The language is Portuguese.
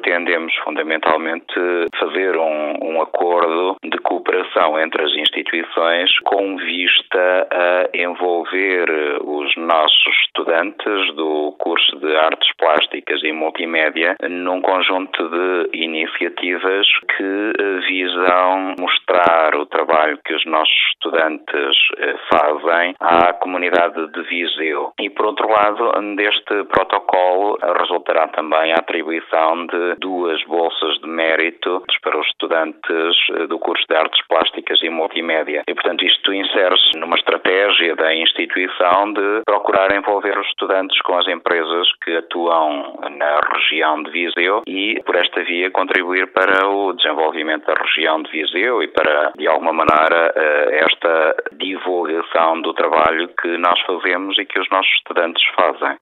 pretendemos fundamentalmente fazer um acordo de cooperação entre as instituições com vista a envolver os nossos estudantes do curso de Artes Plásticas e Multimédia num conjunto de iniciativas que visam mostrar o trabalho que os nossos estudantes fazem à comunidade de Viseu. E, por outro lado, deste protocolo resultará também a atribuição de 2 bolsas de mérito para os estudantes do curso de Artes Plásticas e Multimédia. E, portanto, isto insere-se numa estratégia da instituição de procurar envolver os estudantes com as empresas que atuam na região de Viseu e, por esta via, contribuir para o desenvolvimento da região de Viseu e para, de alguma maneira, esta divulgação do trabalho que nós fazemos e que os nossos estudantes fazem.